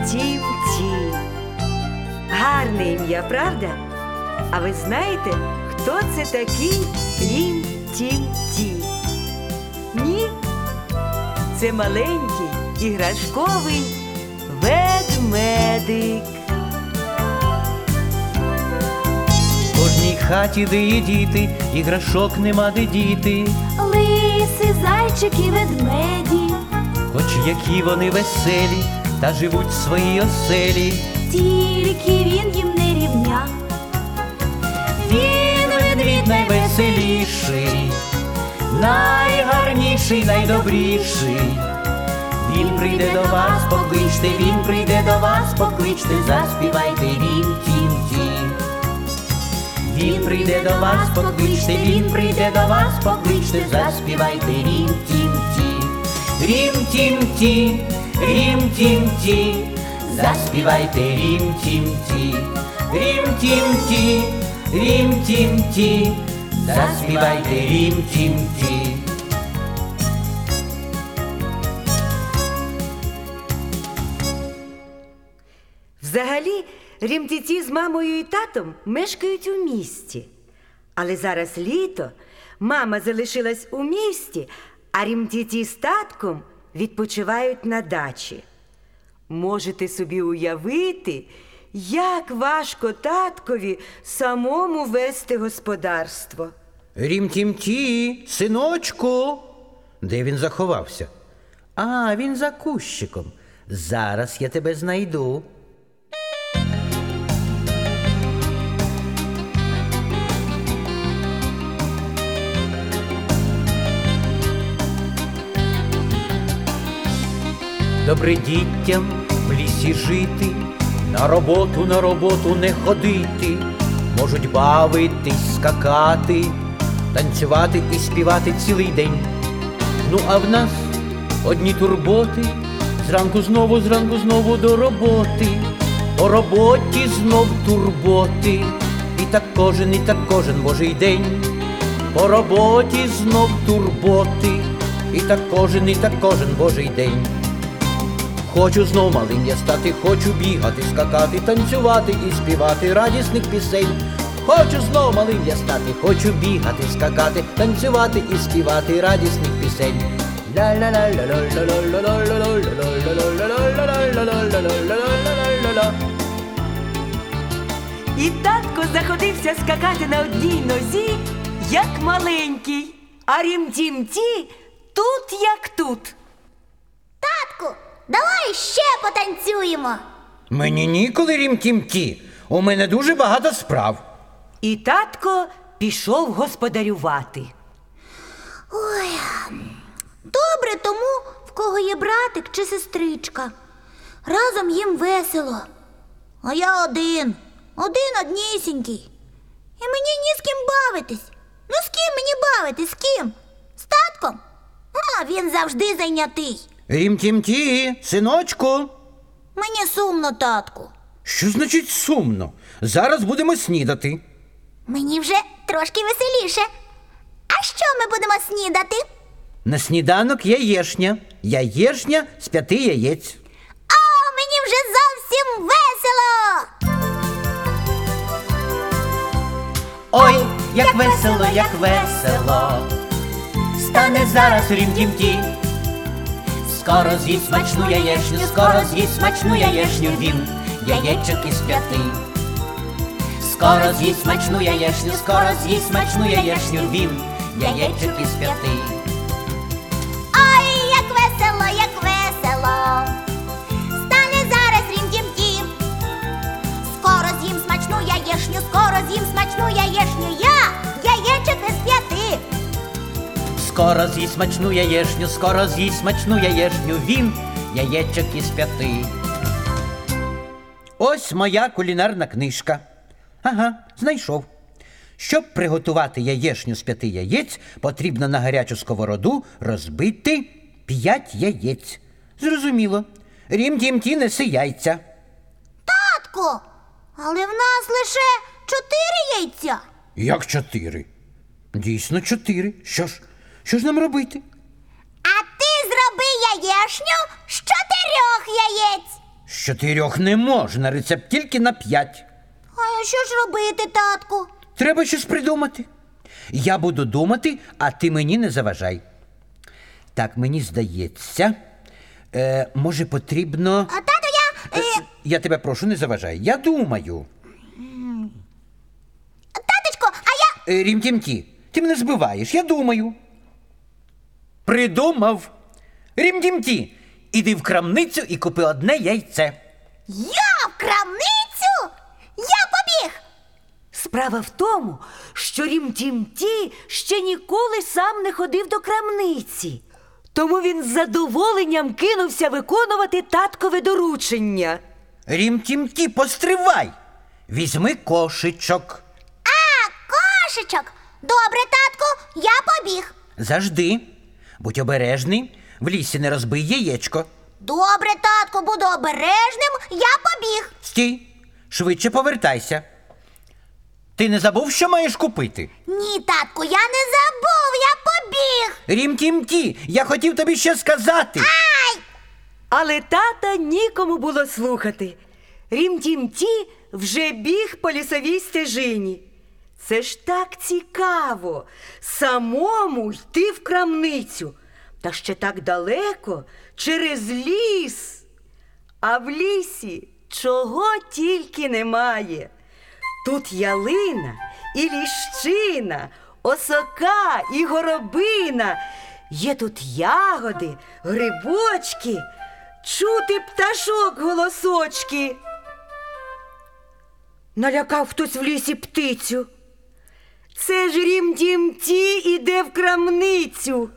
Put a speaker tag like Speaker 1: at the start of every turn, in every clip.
Speaker 1: Рім-тім-ті. Гарне ім'я, правда? А ви знаєте, хто це такий Рім-тім-ті? Ні? Це маленький іграшковий ведмедик.
Speaker 2: В кожній хаті, де є діти, іграшок нема де діти.
Speaker 3: Лиси, зайчики, ведмеді,
Speaker 2: Хоч які вони веселі, та живуть в своїй оселі.
Speaker 3: тільки він їм не рівня.
Speaker 2: Він ведмідь найвеселіший, найгарніший, найдобріший. Він прийде до вас, покличте, він прийде до вас, покличте, заспівайте рім-тім-ті. Він прийде до вас, покличте, він прийде до вас, покличте, заспівайте рім-тім-ті. Рім-тім-ті, рім-тім-ті, заспівайте рім-тім-ті. Рім-тім-ті, рім-тім-ті, заспівайте рім-тім-ті.
Speaker 1: Взагалі, Рім-ті-ті з мамою і татом мешкають у місті. Але зараз літо, мама залишилась у місті, а Рім-ті-ті з татком відпочивають на дачі. Можете собі уявити, як важко таткові самому вести господарство.
Speaker 2: Рім-тім-ті, синочку. Де він заховався? А, він за кущиком. Зараз я тебе знайду. Добре дітям в лісі жити, на роботу не ходити. Можуть бавитись, скакати, танцювати і співати цілий день. Ну а в нас одні турботи, зранку знову до роботи. По роботі знов турботи, і так кожен божий день. По роботі знов турботи, і так кожен божий день. Хочу знов малим я стати, хочу бігати, скакати, танцювати і співати радісних пісень. Хочу знов малим я стати, хочу бігати, скакати, танцювати і співати радісних пісень.
Speaker 1: І татко заходився скакати на одній нозі, як маленький, а Рім-тім-ті тут як тут.
Speaker 3: Татку, давай ще потанцюємо.
Speaker 2: Мені ніколи, Рім-тім-ті, у мене дуже багато справ.
Speaker 1: І татко пішов господарювати.
Speaker 3: Ой, добре тому, в кого є братик чи сестричка. Разом їм весело. А я однісінький. І мені ні з ким бавитись. Ну з ким мені бавитись, з ким? З татком? А він завжди зайнятий.
Speaker 2: Рім-тім-ті, синочку.
Speaker 3: Мені сумно, татку.
Speaker 2: Що значить сумно? Зараз будемо снідати.
Speaker 3: Мені вже трошки веселіше. А що ми будемо снідати?
Speaker 2: На сніданок яєшня. Яєшня з 5 яєць.
Speaker 3: А мені вже зовсім весело!
Speaker 2: Ой, як весело, як весело. Стане зараз Рім-тім-ті. Скоро з'їсть смачну яєшню, скоро з'їсть смачну яєшню він, яєчок із 5. Скоро з'їсть смачну яєшню, скоро з'їсть смачну яєшню він, яєчок із 5.
Speaker 3: Ой, як весело, як весело. Стане зараз Рім-тім-ті. Скоро з'їм смачну яєшню, скоро з'їм смачну яєшню я, яєчок із 5.
Speaker 2: Скоро з'їсть смачну яєшню, скоро з'їсть смачну яєшню він, яєчок із 5. Ось моя кулінарна книжка. Ага, знайшов. Щоб приготувати яєшню з 5 яєць, потрібно на гарячу сковороду розбити 5 яєць. Зрозуміло. Рім-тім-ті, неси яйця.
Speaker 3: Татку, але в нас лише 4 яйця.
Speaker 2: Як 4? Дійсно 4. Що ж нам робити?
Speaker 3: А ти зроби яєшню з 4 яєць.
Speaker 2: З 4 не можна, рецепт тільки на 5.
Speaker 3: А що ж робити, татку?
Speaker 2: Треба щось придумати. Я буду думати, а ти мені не заважай. Так, мені здається, може потрібно...
Speaker 3: А тато,
Speaker 2: Я тебе прошу, не заважай. Я думаю.
Speaker 3: Таточко, а я...
Speaker 2: Рім-тім-ті, ти мене збиваєш, я думаю. Придумав. Рім-тім-ті, іди в крамницю і купи одне яйце.
Speaker 3: Я в крамницю? Я побіг!
Speaker 1: Справа в тому, що Рім-Тім-Ті ще ніколи сам не ходив до крамниці. Тому він з задоволенням кинувся виконувати таткове доручення.
Speaker 2: Рім-тім-ті, постривай. Візьми кошечок.
Speaker 3: Кошечок! Добре, татку, я побіг.
Speaker 2: Завжди. Будь обережний, в лісі не розбий яєчко.
Speaker 3: Добре, татку, буду обережним, я побіг.
Speaker 2: Стій, швидше повертайся. Ти не забув, що маєш купити?
Speaker 3: Ні, татку, я не забув, я побіг.
Speaker 2: Рім-тім-ті, я хотів тобі ще сказати.
Speaker 1: Але тата нікому було слухати. Рім-Тім-Ті вже біг по лісовій стежині. Це ж так цікаво самому йти в крамницю. Та ще так далеко, через ліс. А в лісі чого тільки немає. Тут ялина і ліщина, осока і горобина. Є тут ягоди, грибочки, чути пташок голосочки. Налякав хтось в лісі птицю. Це ж Рім-Тім-Ті іде в крамницю.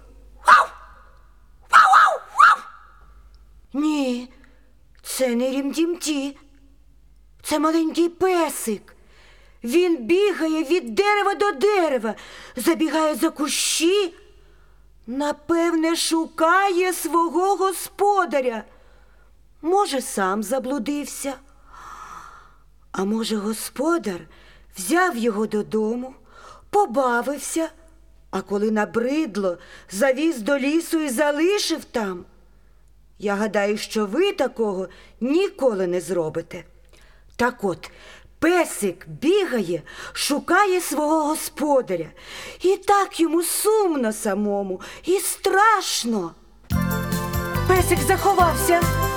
Speaker 1: Ні, це не Рім-Тім-Ті. Це маленький песик. Він бігає від дерева до дерева, забігає за кущі. Напевне, шукає свого господаря. Може, сам заблудився. А може, господар взяв його додому, побавився, а коли набридло, завіз до лісу і залишив там. Я гадаю, що ви такого ніколи не зробите. Так от, песик бігає, шукає свого господаря. І так йому сумно самому, і страшно. Песик заховався.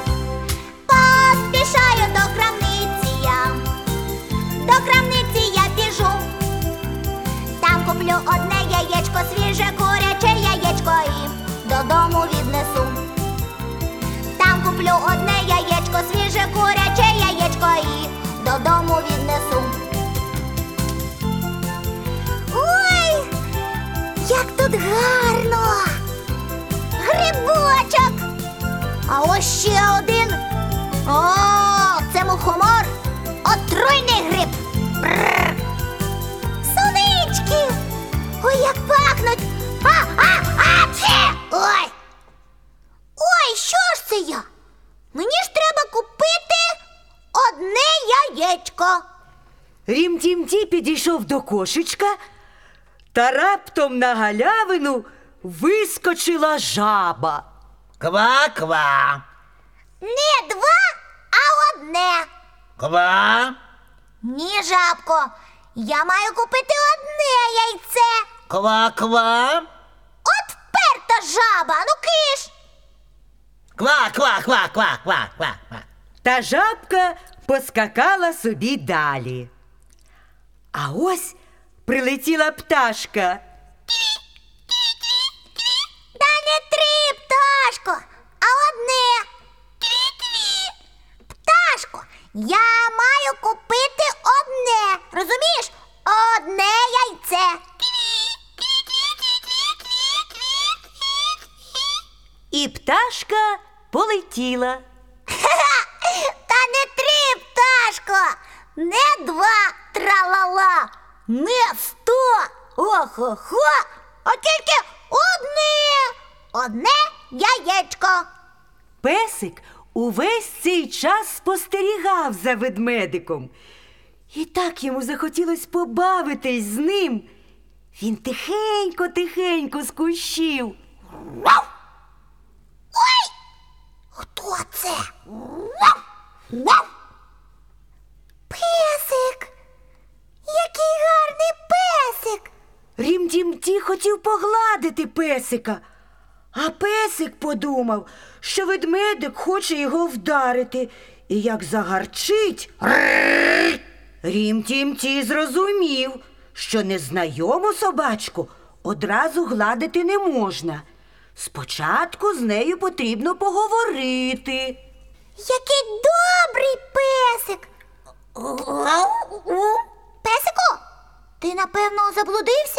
Speaker 3: Поспішаю до крамниці я. До крамниці я біжу. Там куплю одне яєчко, свіже куряче яєчко і додому віднесу. Там куплю одне яєчко, свіже куряче яєчко і додому віднесу. Ой, як тут гарно! Грибочок! А ось ще один. О, це мухомор. Отруйний гриб. Бррр. Сонички! Ой, як пахнуть! Ой! Ой, що ж це я? Мені ж треба купити одне яєчко.
Speaker 1: Рім-Тім-Ті підійшов до кошечка, та раптом на галявину вискочила жаба.
Speaker 2: Ква-ква.
Speaker 3: Не два, а одне.
Speaker 2: Ква.
Speaker 3: Ні, жабко, я маю купити одне яйце.
Speaker 2: Ква-ква.
Speaker 3: От вперта жаба, ну киш.
Speaker 2: Ква-ква-ква-ква-ква-ква.
Speaker 1: Та жабка поскакала собі далі. А ось прилетіла пташка.
Speaker 3: Та не три, пташко, а одне. Пташко, я маю купити одне. Розумієш? Одне яйце.
Speaker 1: І пташка полетіла.
Speaker 3: Та не три, пташко, не два, тралала, не 100, охо-хо, а тільки одне яєчко.
Speaker 1: Песик увесь цей час спостерігав за ведмедиком. І так йому захотілось побавитись з ним. Він тихенько з кущів.
Speaker 3: Ой, хто це? Песик! Який гарний песик!
Speaker 1: Рім-Тім-Ті хотів погладити песика, а песик подумав, що ведмедик хоче його вдарити, і як загарчить, Рім-Тім-Ті зрозумів, що незнайому собачку одразу гладити не можна. Спочатку з нею потрібно поговорити.
Speaker 3: Який добрий песик! Песику, ти, напевно, заблудився?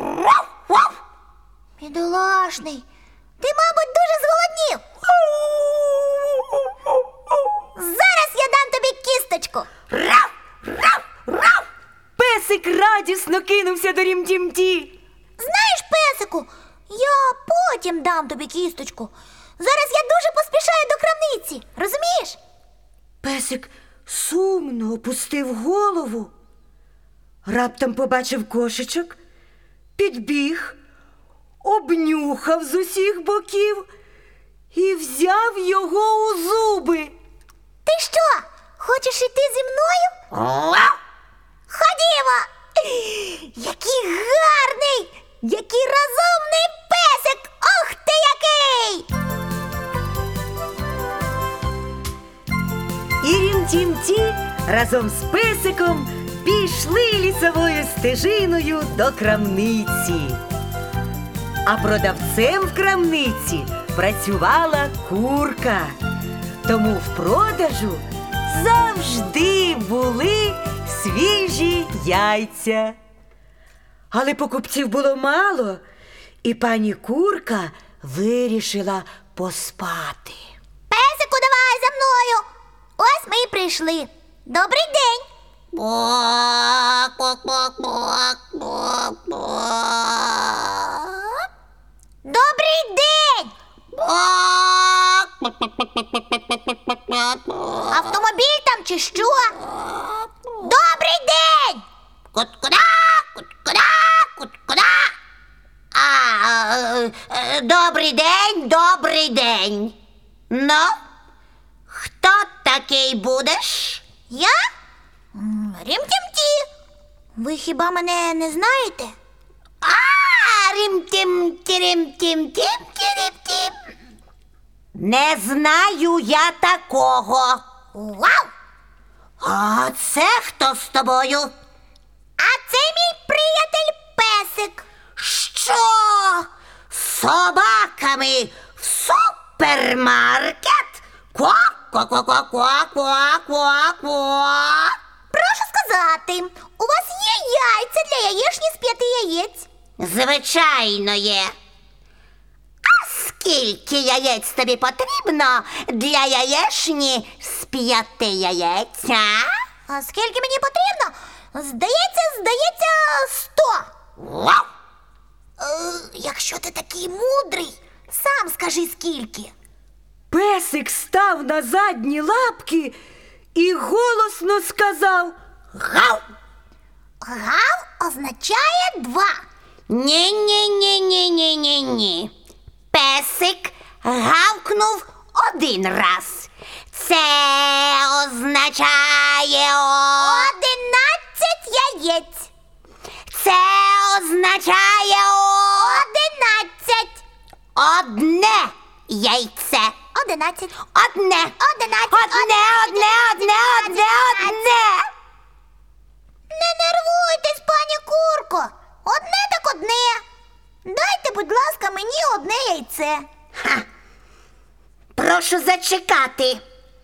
Speaker 3: Бідолашний, ти, мабуть, дуже зголоднів. Зараз я дам тобі кісточку.
Speaker 1: Песик радісно кинувся до Рім-Тім-Ті.
Speaker 3: Знаєш, песику, я потім дам тобі кісточку. Зараз я дуже поспішаю до крамниці, розумієш?
Speaker 1: Песик сумно опустив голову. Раптом побачив кошечок, підбіг, обнюхав з усіх боків і взяв його у зуби.
Speaker 3: Ти що, хочеш іти зі мною? Ходімо! Який гарний! Який розумний песик! Ох ти який!
Speaker 1: І Рім-Тім-Ті разом з песиком пішли лісовою стежиною до крамниці. А продавцем в крамниці працювала курка. Тому в продажу завжди були свіжі яйця. Але покупців було мало, і пані курка вирішила поспати.
Speaker 3: Песику, давай за мною! Ось ми і прийшли. Добрий день! Добрий день! Автомобіль там чи що? Добрий день!
Speaker 4: Добрий день, добрий день. Ну, хто такий будеш?
Speaker 3: Я? Рім-Тім-Ті. Ви хіба мене не знаєте?
Speaker 4: Рім-тім-тім-тім-тім-тім. Не знаю я такого.
Speaker 3: Вау!
Speaker 4: А це хто з тобою?
Speaker 3: А це мій приятель песик.
Speaker 4: Що? З собаками в супермаркет? Ква-ква-ква-ква-ква-ква-ква.
Speaker 3: Прошу сказати, у вас є яйця для яєчні з 5 яєць?
Speaker 4: Звичайно є. А скільки яєць тобі потрібно для яєчні з 5 яєць, а?
Speaker 3: А скільки мені потрібно? Здається, 100.
Speaker 4: Вау!
Speaker 3: Якщо ти такий мудрий, сам скажи скільки.
Speaker 1: Песик став на задні лапки і голосно сказав:
Speaker 4: Гав!
Speaker 3: Гав означає 2.
Speaker 4: Ні. Песик гавкнув 1 раз. Це означає
Speaker 3: 11 яєць.
Speaker 4: Це означає
Speaker 3: 11.
Speaker 4: одне яйце.
Speaker 3: 11.
Speaker 4: Одне.
Speaker 3: 11.
Speaker 4: Одне.
Speaker 3: Не нервуйтесь, пані курко. Одне так одне. Дайте, будь ласка, мені одне яйце.
Speaker 4: Прошу зачекати.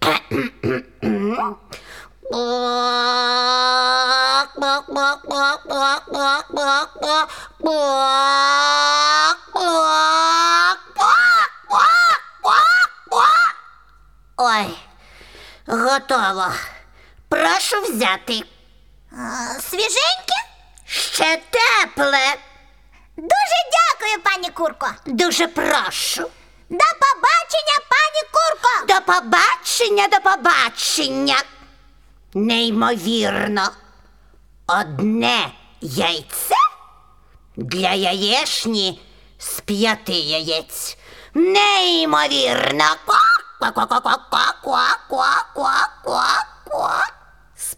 Speaker 4: Ой, готово. Прошу взяти.
Speaker 3: Свіженьке?
Speaker 4: Ще тепле.
Speaker 3: Дуже дякую, пані курко.
Speaker 4: Дуже прошу.
Speaker 3: До побачення, пані курко.
Speaker 4: До побачення. Неймовірно. Одне яйце для яєчні з 5 яєць. Неймовірно. Ква-ква-ква-ква-ква-ква-ква-ква.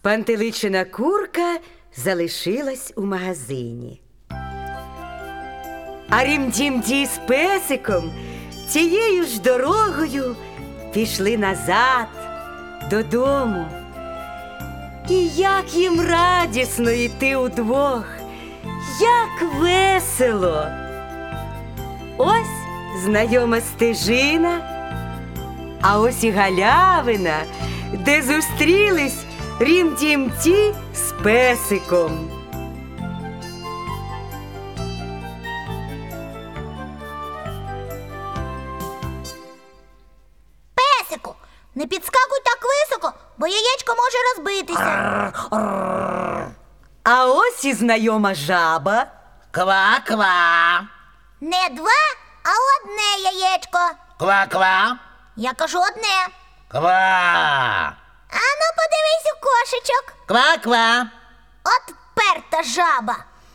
Speaker 1: Спантеличена курка залишилась у магазині. А Рім-Тім-Ті з песиком цією ж дорогою пішли назад, додому. І як їм радісно йти удвох, як весело! Ось знайома стежина, а ось і галявина, де зустрілись Рім-Тім-Ті з песиком.
Speaker 3: Песику, не підскакуй так високо, бо яєчко може розбитися.
Speaker 1: А ось і знайома жаба.
Speaker 2: Ква-ква.
Speaker 3: Не два, а одне яєчко.
Speaker 2: Ква-ква.
Speaker 3: Я кажу одне.
Speaker 2: Ква.
Speaker 3: Ану, подивись у кошечок.
Speaker 2: Ква-ква.
Speaker 3: От перта жаба.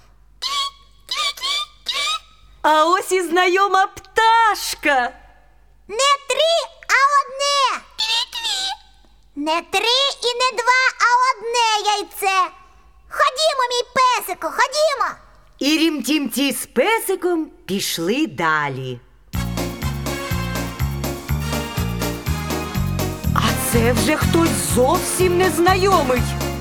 Speaker 1: А ось і знайома пташка.
Speaker 3: Не три, а одне. Не три і не два, а одне яйце. Ходімо, мій песику, ходімо.
Speaker 1: І Рім-Тім-Ті з песиком пішли далі. А це вже хтось зовсім незнайомий.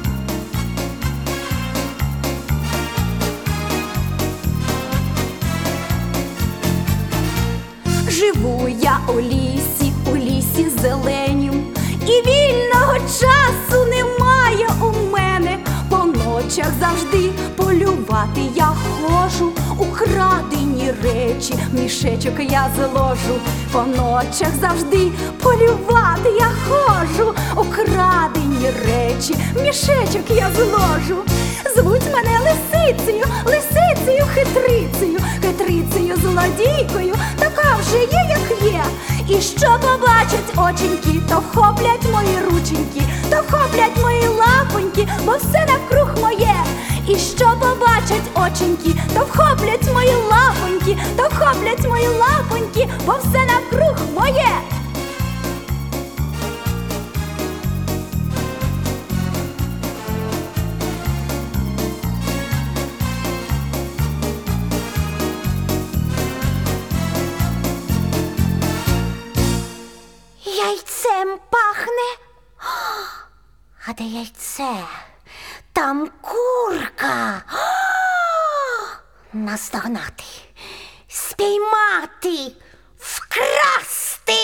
Speaker 5: Живу я у лісі зеленім, і вільного часу немає у мене. По ночах завжди полювати я ходжу, украдені речі в мішечок я зложу. По ночах завжди полювати я ходжу, украдені речі в мішечок я зложу. Звуть мене лисицею, лисицею хитрицею, хитрицею злодійкою, така вже є, як є. І що побачать оченьки, то вхоплять мої рученьки, то вхоплять мої лапоньки, бо все навкруг моє. І що побачать оченьки, то вхоплять мої лапоньки, то вхоплять мої лапоньки, бо все навкруг моє.
Speaker 4: Яйцем пахне. А де яйце? Там курка. Наздогнати, спіймати, вкрасти.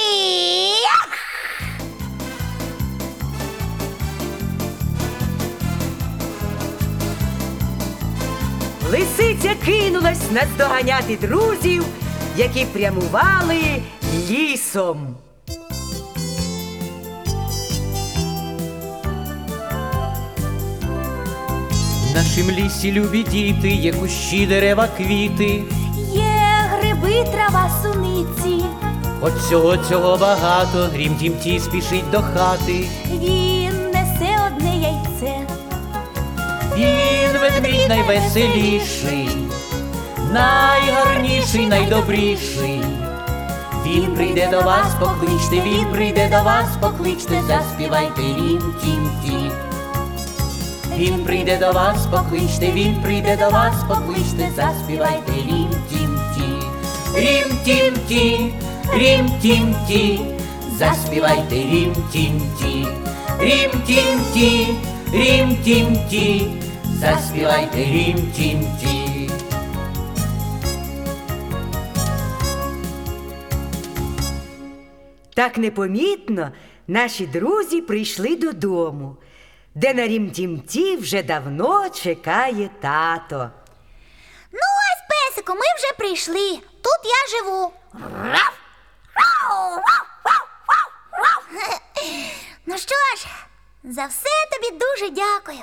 Speaker 1: Лисиця кинулась наздоганяти друзів, які прямували лісом.
Speaker 2: В нашім лісі, любі діти, є кущі, дерева, квіти.
Speaker 5: Є гриби, трава, суниці,
Speaker 2: От цього багато, Рім-Тім-Ті спішить до хати.
Speaker 5: він несе одне яйце.
Speaker 2: Він ведмідь найвеселіший, найгарніший, найдобріший. Він прийде до вас, покличте, він прийде до вас, покличте, заспівайте Рім-Тім-Ті. Він прийде до вас, покличте, він прийде до вас, покличте, заспівайте Рім-Тім-Ті. Рім-Тім-Ті, Рім-Тім-Ті, заспівайте Рім-Тім-Ті. Рім-Тім-Ті, Рім-Тім-Ті, заспівайте Рім-Тім-Ті.
Speaker 1: Так непомітно наші друзі прийшли додому, де на Рім-Тім-Ті вже давно чекає тато.
Speaker 3: Ну ось, песику, ми вже прийшли. Тут я живу. Ну що ж, за все тобі дуже дякую.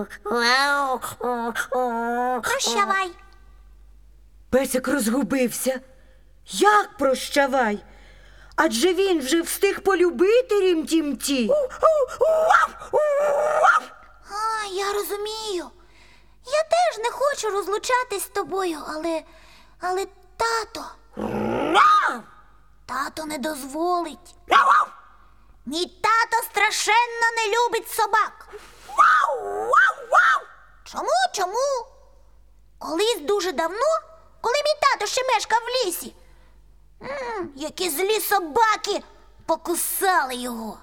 Speaker 3: Прощавай.
Speaker 1: Песик розгубився. Як прощавай? Адже він вже встиг полюбити Рім-Тім-Ті.
Speaker 3: А, я розумію. Я теж не хочу розлучатись з тобою, але тато не дозволить. Мій тато страшенно не любить собак. Чому? Колись дуже давно, коли мій тато ще мешкав в лісі, які злі собаки покусали його.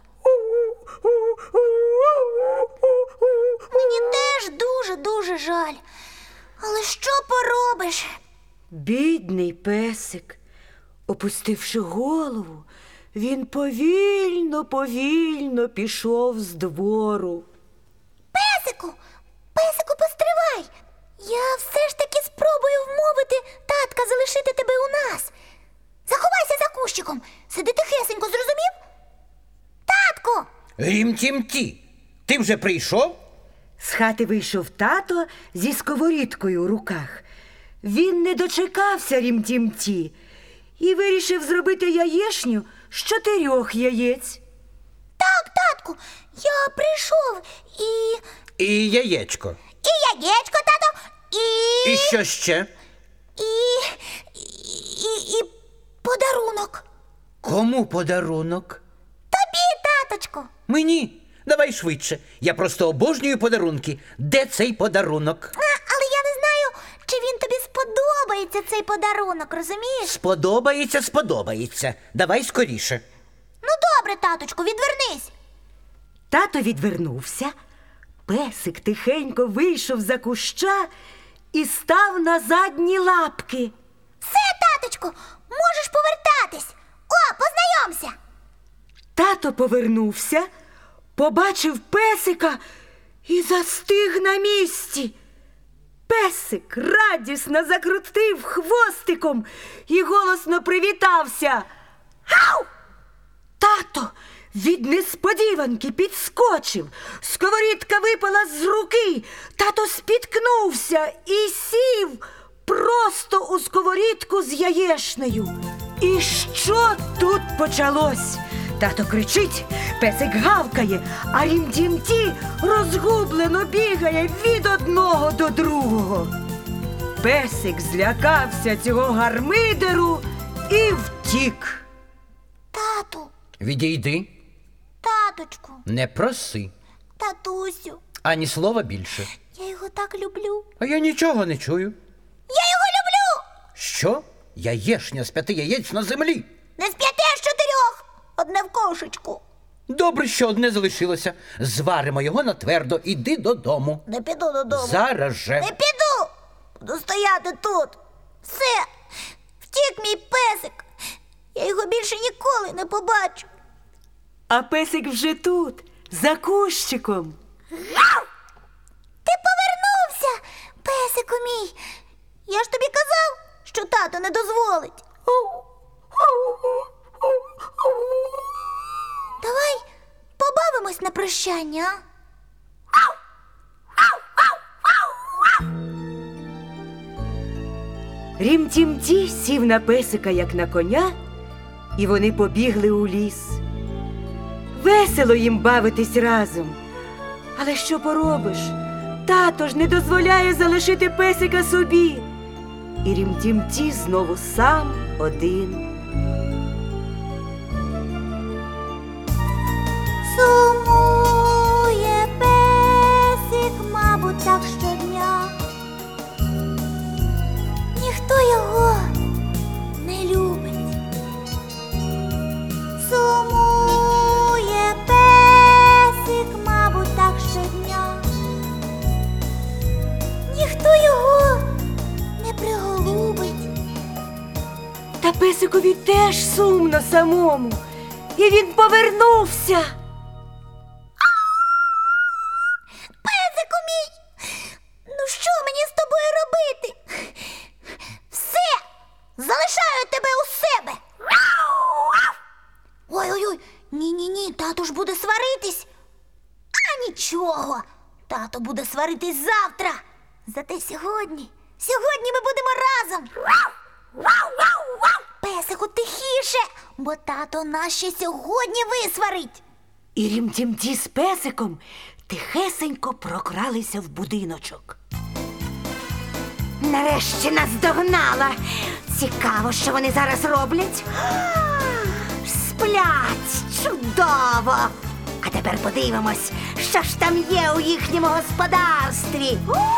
Speaker 3: Мені теж дуже-дуже жаль. Але що поробиш?
Speaker 1: Бідний песик, опустивши голову, він повільно пішов з двору.
Speaker 3: Песику, постривай! Я все ж таки спробую вмовити татка залишити тебе у нас. Заховайся за кущиком, сиди тихесенько, зрозумів? Татку!
Speaker 2: Рім-тім-ті, ти вже прийшов?
Speaker 1: З хати вийшов тато зі сковорідкою у руках. Він не дочекався Рім-тім-ті і вирішив зробити яєшню з 4 яєць.
Speaker 3: Так, татку, я прийшов
Speaker 2: І яєчко.
Speaker 3: І яєчко, тато,
Speaker 2: І що ще?
Speaker 3: і подарунок.
Speaker 2: Кому подарунок?
Speaker 3: Тобі, таточку.
Speaker 2: Мені. Давай швидше. Я просто обожнюю подарунки. Де цей подарунок?
Speaker 3: Але я не знаю, чи він тобі сподобається, цей подарунок, розумієш?
Speaker 2: Сподобається. Давай скоріше.
Speaker 3: Ну добре, таточку, відвернись.
Speaker 1: Тато відвернувся, песик тихенько вийшов за куща і став на задні лапки.
Speaker 3: Все, таточку, можеш повертатись. О, познайомся.
Speaker 1: Тато повернувся, побачив песика і застиг на місці. Песик радісно закрутив хвостиком і голосно привітався. Гав! Тато від несподіванки підскочив. Сковорідка випала з руки. Тато спіткнувся і сів просто у сковорідку з яєшнею. І що тут почалось? Тато кричить, песик гавкає, а Рім-тім-ті розгублено бігає від одного до другого. Песик злякався цього гармидеру і втік.
Speaker 3: Тату,
Speaker 2: Відійди.
Speaker 3: таточку,
Speaker 2: Не проси.
Speaker 3: татусю,
Speaker 2: Ані слова більше.
Speaker 3: я його так люблю.
Speaker 2: А я нічого не чую.
Speaker 3: Я його люблю!
Speaker 2: Що? Яєшня з 5 яєць на землі.
Speaker 3: Не з 5, а з 4. Одне в кошечку.
Speaker 2: Добре, що одне залишилося. Зваримо його на твердо. Іди додому.
Speaker 3: Не піду додому.
Speaker 2: Зараз же.
Speaker 3: Не піду! Буду стояти тут. Все, втік мій песик. Я його більше ніколи не побачу.
Speaker 1: А песик вже тут, за кущиком.
Speaker 3: Ти повернувся, песику мій. Я ж тобі казав, що тато не дозволить. Давай побавимось на прощання, а?
Speaker 1: Рім-тім-ті сів на песика, як на коня, і вони побігли у ліс. Весело їм бавитись разом. Але що поробиш? Тато ж не дозволяє залишити песика собі. І Рім-тім-ті знову сам один.
Speaker 3: Сумує песик, мабуть, так щодня. Ніхто його не любить. Сумує песик, мабуть, так щодня. Ніхто його не приголубить.
Speaker 1: Та песикові теж сумно самому. І він повернувся.
Speaker 3: Песику мій! Ну що мені з тобою робити? Все! Залишаю тебе у себе! Ой-ой-ой! Ні-ні-ні, тато ж буде сваритись! А нічого! Тато буде сваритись завтра! Зате сьогодні ми будемо разом! Песику, тихіше, бо тато нас ще сьогодні висварить!
Speaker 1: І Рім-тім-ті з песиком тихесенько прокралися в будиночок.
Speaker 4: Нарешті нас догнала. Цікаво, що вони зараз роблять. Сплять чудово. А тепер подивимось, що ж там є у їхньому господарстві.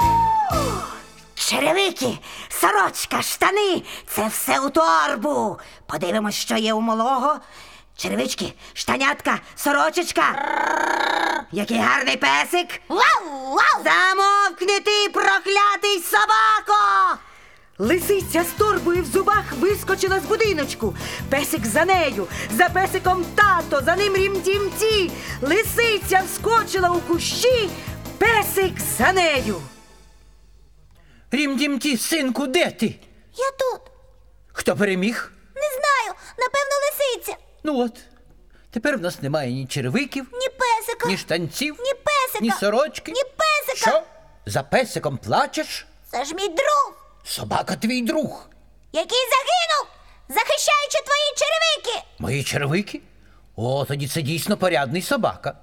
Speaker 4: Черевики, сорочка, штани – це все у торбу. Подивимось, що є у малого. Черевички, штанятка, сорочечка. Який гарний песик. Замовкни ти, проклятий собако!
Speaker 1: Лисиця з торбою в зубах вискочила з будиночку. Песик за нею, за песиком тато, за ним Рім-Тім-Ті. Лисиця вскочила у кущі, песик за нею.
Speaker 2: Рім-Дім-Ті, синку, де ти?
Speaker 3: Я тут.
Speaker 2: Хто переміг?
Speaker 3: Не знаю, напевно, лисиця.
Speaker 2: Ну от, тепер в нас немає ні черевиків,
Speaker 3: Ні песика.
Speaker 2: ні штанців,
Speaker 3: Ні песика.
Speaker 2: ні сорочки.
Speaker 3: Ні песика.
Speaker 2: Що? За песиком плачеш?
Speaker 3: Це ж мій друг,
Speaker 2: Собака твій друг.
Speaker 3: який загинув, захищаючи твої черевики.
Speaker 2: Мої черевики? О, тоді це дійсно порядний собака.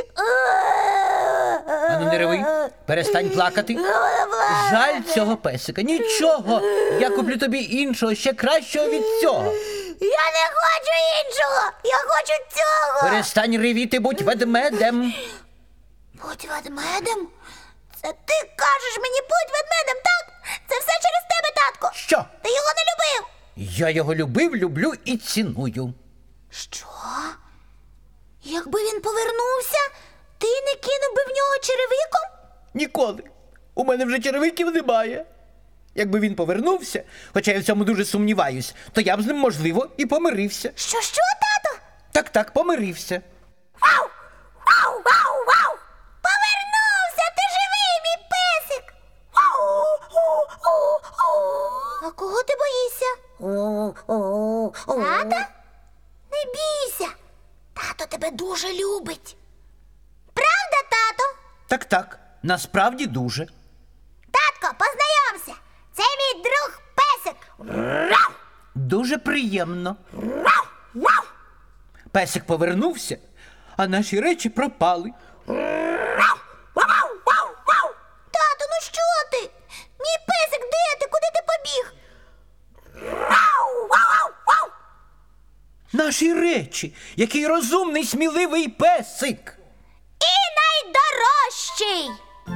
Speaker 2: Ану, не реви, перестань плакати. Жаль цього песика. Нічого. Я куплю тобі іншого, ще кращого від цього.
Speaker 3: Я не хочу іншого, я хочу цього.
Speaker 2: Перестань ревіти, будь ведмедем.
Speaker 3: Будь ведмедем? Це ти кажеш мені будь ведмедем, так? Це все через тебе, татко.
Speaker 2: Що?
Speaker 3: Ти його не любив.
Speaker 2: Я його любив, люблю і ціную.
Speaker 3: Що? Якби він повернувся, ти не кинув би в нього черевиком?
Speaker 2: Ніколи. У мене вже черевиків немає. Якби він повернувся, хоча я в цьому дуже сумніваюсь, то я б з ним, можливо, і помирився.
Speaker 3: Що, тато?
Speaker 2: Так, помирився.
Speaker 3: Вау! Вау, вау, вау! Повернувся! Ти живий, мій песик! А кого ти боїшся? Тата? Не бійся! Тато тебе дуже любить. Правда, тато?
Speaker 2: Так, насправді дуже.
Speaker 3: Татко, познайомся! Це мій друг песик!
Speaker 2: Дуже приємно. Песик повернувся, а наші речі пропали.
Speaker 3: Тато, ну що ти? Мій песик, де ти? Куди ти побіг?
Speaker 2: Наші речі, який розумний, сміливий песик.
Speaker 3: І найдорожчий!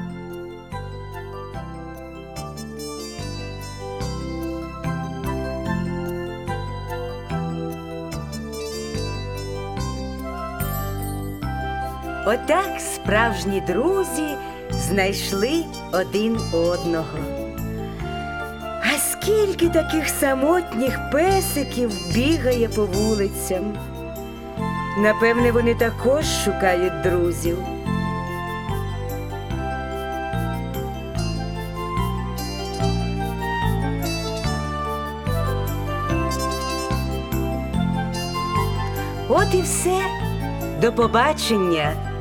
Speaker 1: Отак справжні друзі знайшли один одного. А скільки таких самотніх песиків бігає по вулицям? Напевне, вони також шукають друзів. От і все. До побачення!